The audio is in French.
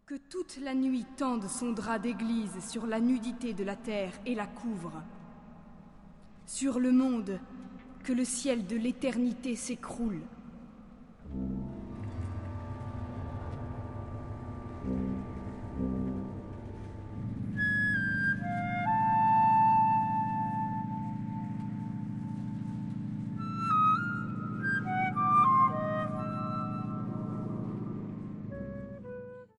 Que toute la nuit tende son drap d'église sur la nudité de la terre et la couvre. Sur le monde, que le ciel de l'éternité s'écroule.